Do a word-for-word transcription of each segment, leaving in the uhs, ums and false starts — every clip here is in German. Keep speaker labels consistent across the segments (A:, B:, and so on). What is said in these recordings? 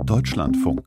A: Deutschlandfunk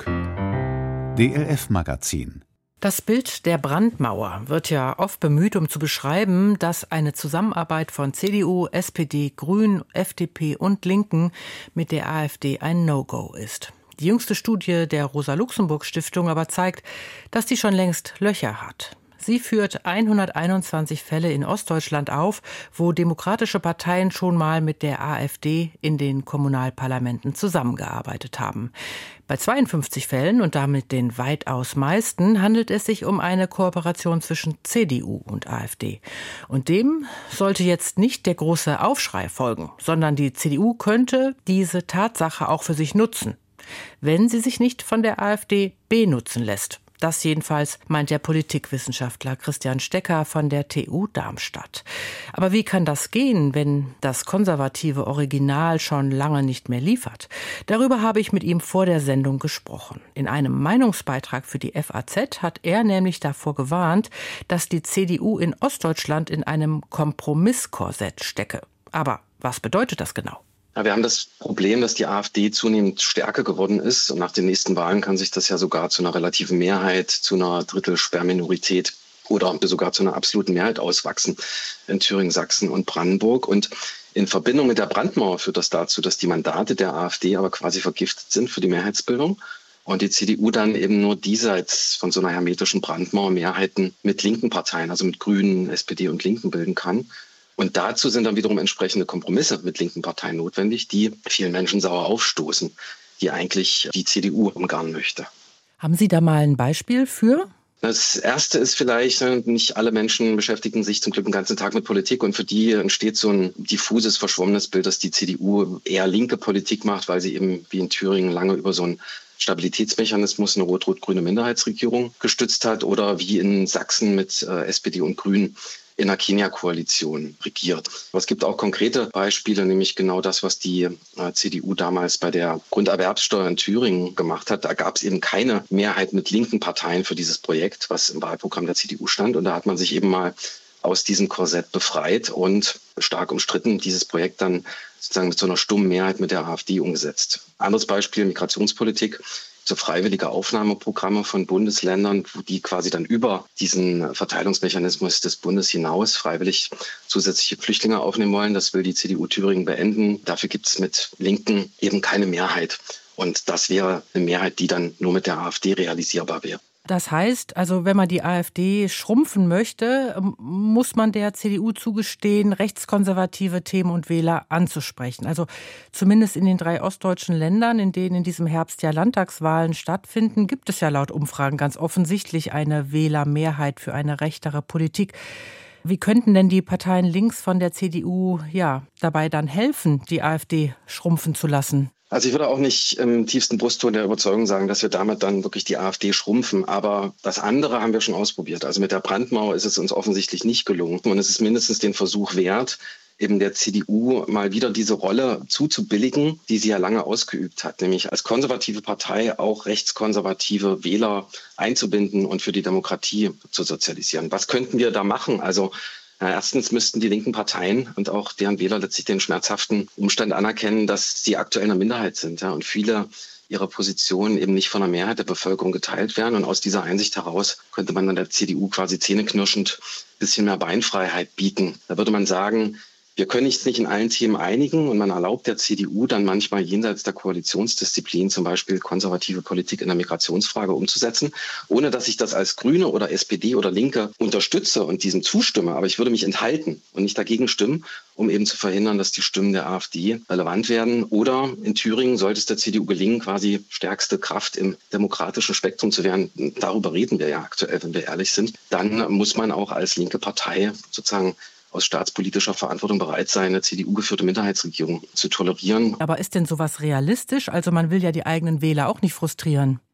A: D L F-Magazin.
B: Das Bild der Brandmauer wird ja oft bemüht, um zu beschreiben, dass eine Zusammenarbeit von C D U, S P D, Grünen, F D P und Linken mit der AfD ein No-Go ist. Die jüngste Studie der Rosa-Luxemburg-Stiftung aber zeigt, dass die schon längst Löcher hat. Sie führt hunderteinundzwanzig Fälle in Ostdeutschland auf, wo demokratische Parteien schon mal mit der AfD in den Kommunalparlamenten zusammengearbeitet haben. Bei zweiundfünfzig Fällen und damit den weitaus meisten handelt es sich um eine Kooperation zwischen C D U und AfD. Und dem sollte jetzt nicht der große Aufschrei folgen, sondern die C D U könnte diese Tatsache auch für sich nutzen, wenn sie sich nicht von der AfD benutzen lässt. Das jedenfalls meint der Politikwissenschaftler Christian Stecker von der T U Darmstadt. Aber wie kann das gehen, wenn das konservative Original schon lange nicht mehr liefert? Darüber habe ich mit ihm vor der Sendung gesprochen. In einem Meinungsbeitrag für die F A Z hat er nämlich davor gewarnt, dass die C D U in Ostdeutschland in einem Kompromisskorsett stecke. Aber was bedeutet das genau?
C: Ja, wir haben das Problem, dass die AfD zunehmend stärker geworden ist. Und nach den nächsten Wahlen kann sich das ja sogar zu einer relativen Mehrheit, zu einer Drittel-Sperrminorität oder sogar zu einer absoluten Mehrheit auswachsen in Thüringen, Sachsen und Brandenburg. Und in Verbindung mit der Brandmauer führt das dazu, dass die Mandate der AfD aber quasi vergiftet sind für die Mehrheitsbildung. Und die C D U dann eben nur diesseits von so einer hermetischen Brandmauer Mehrheiten mit linken Parteien, also mit Grünen, S P D und Linken bilden kann. Und dazu sind dann wiederum entsprechende Kompromisse mit linken Parteien notwendig, die vielen Menschen sauer aufstoßen, die eigentlich die C D U umgarnen möchte.
B: Haben Sie da mal ein Beispiel für?
C: Das Erste ist vielleicht, nicht alle Menschen beschäftigen sich zum Glück den ganzen Tag mit Politik und für die entsteht so ein diffuses, verschwommenes Bild, dass die C D U eher linke Politik macht, weil sie eben wie in Thüringen lange über so einen Stabilitätsmechanismus eine rot-rot-grüne Minderheitsregierung gestützt hat oder wie in Sachsen mit S P D und Grünen in der Kenia-Koalition regiert. Aber es gibt auch konkrete Beispiele, nämlich genau das, was die C D U damals bei der Grunderwerbssteuer in Thüringen gemacht hat. Da gab es eben keine Mehrheit mit linken Parteien für dieses Projekt, was im Wahlprogramm der C D U stand. Und da hat man sich eben mal aus diesem Korsett befreit und stark umstritten dieses Projekt dann sozusagen mit so einer stummen Mehrheit mit der AfD umgesetzt. Anderes Beispiel, Migrationspolitik. So freiwillige Aufnahmeprogramme von Bundesländern, wo die quasi dann über diesen Verteilungsmechanismus des Bundes hinaus freiwillig zusätzliche Flüchtlinge aufnehmen wollen. Das will die C D U Thüringen beenden. Dafür gibt es mit Linken eben keine Mehrheit. Und das wäre eine Mehrheit, die dann nur mit der AfD realisierbar wäre.
B: Das heißt, also wenn man die AfD schrumpfen möchte, muss man der C D U zugestehen, rechtskonservative Themen und Wähler anzusprechen. Also zumindest in den drei ostdeutschen Ländern, in denen in diesem Herbst ja Landtagswahlen stattfinden, gibt es ja laut Umfragen ganz offensichtlich eine Wählermehrheit für eine rechtere Politik. Wie könnten denn die Parteien links von der C D U ja dabei dann helfen, die AfD schrumpfen zu lassen?
C: Also ich würde auch nicht im tiefsten Brustton der Überzeugung sagen, dass wir damit dann wirklich die AfD schrumpfen. Aber das andere haben wir schon ausprobiert. Also mit der Brandmauer ist es uns offensichtlich nicht gelungen. Und es ist mindestens den Versuch wert, eben der C D U mal wieder diese Rolle zuzubilligen, die sie ja lange ausgeübt hat, nämlich als konservative Partei auch rechtskonservative Wähler einzubinden und für die Demokratie zu sozialisieren. Was könnten wir da machen? Also Ja, erstens müssten die linken Parteien und auch deren Wähler letztlich den schmerzhaften Umstand anerkennen, dass sie aktuell eine Minderheit sind, ja, und viele ihrer Positionen eben nicht von der Mehrheit der Bevölkerung geteilt werden. Und aus dieser Einsicht heraus könnte man dann der C D U quasi zähneknirschend ein bisschen mehr Beinfreiheit bieten. Da würde man sagen, wir können uns nicht in allen Themen einigen und man erlaubt der C D U dann manchmal jenseits der Koalitionsdisziplin zum Beispiel konservative Politik in der Migrationsfrage umzusetzen, ohne dass ich das als Grüne oder S P D oder Linke unterstütze und diesem zustimme. Aber ich würde mich enthalten und nicht dagegen stimmen, um eben zu verhindern, dass die Stimmen der AfD relevant werden. Oder in Thüringen sollte es der C D U gelingen, quasi stärkste Kraft im demokratischen Spektrum zu werden. Darüber reden wir ja aktuell, wenn wir ehrlich sind. Dann muss man auch als linke Partei sozusagen aus staatspolitischer Verantwortung bereit sein, eine C D U-geführte Minderheitsregierung zu tolerieren.
B: Aber ist denn sowas realistisch? Also man will ja die eigenen Wähler auch nicht frustrieren.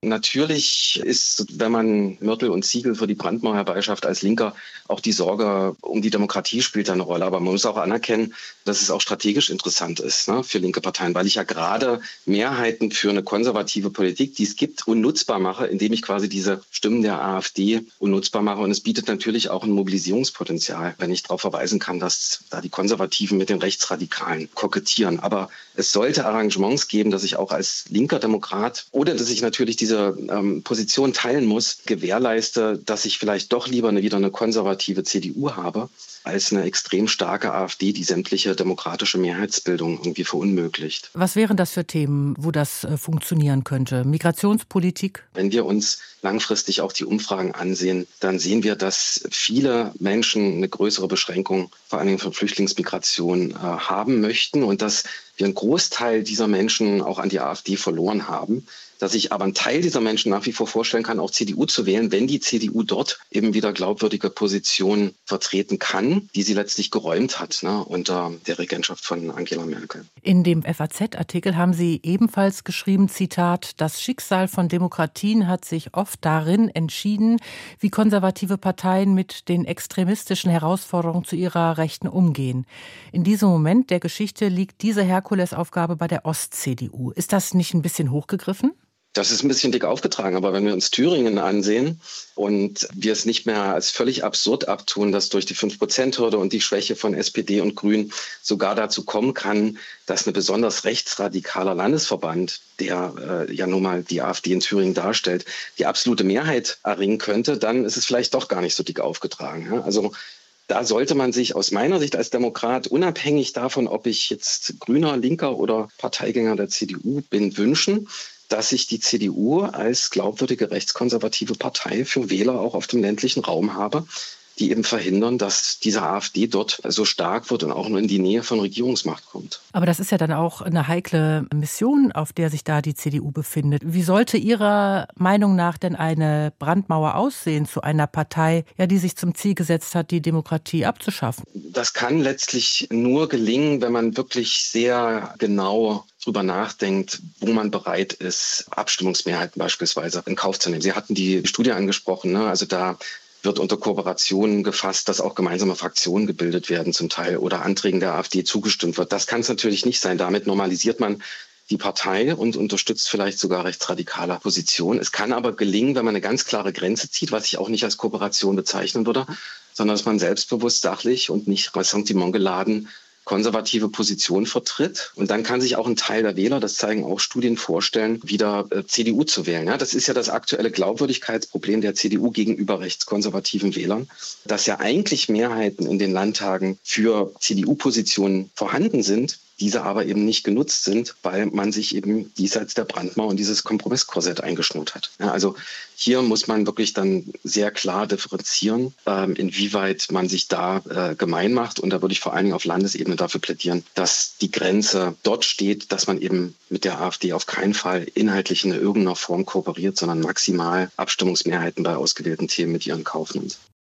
C: Natürlich ist, wenn man Mörtel und Ziegel für die Brandmauer herbeischafft als Linker, auch die Sorge um die Demokratie spielt eine Rolle. Aber man muss auch anerkennen, dass es auch strategisch interessant ist, ne, für linke Parteien, weil ich ja gerade Mehrheiten für eine konservative Politik, die es gibt, unnutzbar mache, indem ich quasi diese Stimmen der AfD unnutzbar mache. Und es bietet natürlich auch ein Mobilisierungspotenzial, wenn ich darauf verweisen kann, dass da die Konservativen mit den Rechtsradikalen kokettieren. Aber es sollte Arrangements geben, dass ich auch als linker Demokrat, oder dass ich natürlich diese ähm, Position teilen muss, gewährleiste, dass ich vielleicht doch lieber eine, wieder eine konservative C D U habe, als eine extrem starke AfD, die sämtliche demokratische Mehrheitsbildung irgendwie verunmöglicht.
B: Was wären das für Themen, wo das äh, funktionieren könnte? Migrationspolitik?
C: Wenn wir uns langfristig auch die Umfragen ansehen, dann sehen wir, dass viele Menschen eine größere Beschränkung, vor allen Dingen von Flüchtlingsmigration, äh, haben möchten und dass wir einen Großteil dieser Menschen auch an die AfD verloren haben. Dass ich aber einen Teil dieser Menschen nach wie vor vorstellen kann, auch C D U zu wählen, wenn die C D U dort eben wieder glaubwürdige Positionen vertreten kann, die sie letztlich geräumt hat, ne, unter der Regentschaft von Angela Merkel.
B: In dem F A Z-Artikel haben Sie ebenfalls geschrieben, Zitat, das Schicksal von Demokratien hat sich oft darin entschieden, wie konservative Parteien mit den extremistischen Herausforderungen zu ihrer Rechten umgehen. In diesem Moment der Geschichte liegt diese Herkulesaufgabe bei der Ost-C D U. Ist das nicht ein bisschen hochgegriffen?
C: Das ist ein bisschen dick aufgetragen, aber wenn wir uns Thüringen ansehen und wir es nicht mehr als völlig absurd abtun, dass durch die fünf Prozent Hürde und die Schwäche von S P D und Grünen sogar dazu kommen kann, dass ein besonders rechtsradikaler Landesverband, der äh, ja nun mal die AfD in Thüringen darstellt, die absolute Mehrheit erringen könnte, dann ist es vielleicht doch gar nicht so dick aufgetragen. Ja? Also da sollte man sich aus meiner Sicht als Demokrat, unabhängig davon, ob ich jetzt Grüner, Linker oder Parteigänger der C D U bin, wünschen, dass ich die C D U als glaubwürdige rechtskonservative Partei für Wähler auch auf dem ländlichen Raum habe, die eben verhindern, dass diese AfD dort so stark wird und auch nur in die Nähe von Regierungsmacht kommt.
B: Aber das ist ja dann auch eine heikle Mission, auf der sich da die C D U befindet. Wie sollte Ihrer Meinung nach denn eine Brandmauer aussehen zu einer Partei, ja, die sich zum Ziel gesetzt hat, die Demokratie abzuschaffen?
C: Das kann letztlich nur gelingen, wenn man wirklich sehr genau drüber nachdenkt, wo man bereit ist, Abstimmungsmehrheiten beispielsweise in Kauf zu nehmen. Sie hatten die Studie angesprochen, ne? Also da wird unter Kooperationen gefasst, dass auch gemeinsame Fraktionen gebildet werden zum Teil oder Anträgen der AfD zugestimmt wird. Das kann es natürlich nicht sein. Damit normalisiert man die Partei und unterstützt vielleicht sogar rechtsradikale Positionen. Es kann aber gelingen, wenn man eine ganz klare Grenze zieht, was ich auch nicht als Kooperation bezeichnen würde, sondern dass man selbstbewusst, sachlich und nicht Ressentiment geladen konservative Position vertritt. Und dann kann sich auch ein Teil der Wähler, das zeigen auch Studien, vorstellen, wieder äh, C D U zu wählen. Ja, das ist ja das aktuelle Glaubwürdigkeitsproblem der C D U gegenüber rechtskonservativen Wählern, dass ja eigentlich Mehrheiten in den Landtagen für C D U-Positionen vorhanden sind, diese aber eben nicht genutzt sind, weil man sich eben diesseits der Brandmauer und dieses Kompromisskorsett eingeschnurrt hat. Ja, also hier muss man wirklich dann sehr klar differenzieren, ähm, inwieweit man sich da äh, gemein macht. Und da würde ich vor allen Dingen auf Landesebene dafür plädieren, dass die Grenze dort steht, dass man eben mit der AfD auf keinen Fall inhaltlich in irgendeiner Form kooperiert, sondern maximal Abstimmungsmehrheiten bei ausgewählten Themen mit ihr in Kauf nimmt.